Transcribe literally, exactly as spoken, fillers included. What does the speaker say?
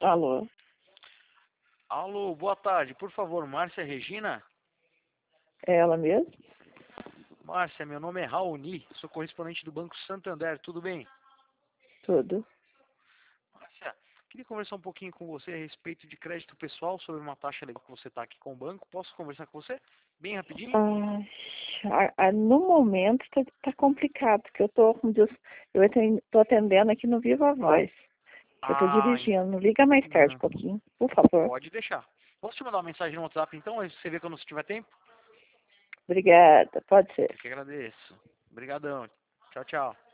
Alô? Alô, boa tarde. Por favor, Márcia Regina? É ela mesmo? Márcia, meu nome é Raoni, sou correspondente do Banco Santander, tudo bem? Tudo. Márcia, queria conversar um pouquinho com você a respeito de crédito pessoal, sobre uma taxa legal que você está aqui com o banco. Posso conversar com você? Bem rapidinho? Ah, a- a- no momento tá, tá complicado, porque eu tô, como diz, eu aten- tô atendendo aqui no Viva Voz. Eu tô Ah, en- dirigindo. Liga mais tarde um não. pouquinho, por favor. Pode deixar. Posso te mandar uma mensagem no WhatsApp então, aí você vê quando você tiver tempo? Obrigada. Pode ser. Eu que agradeço. Obrigadão. Tchau, tchau.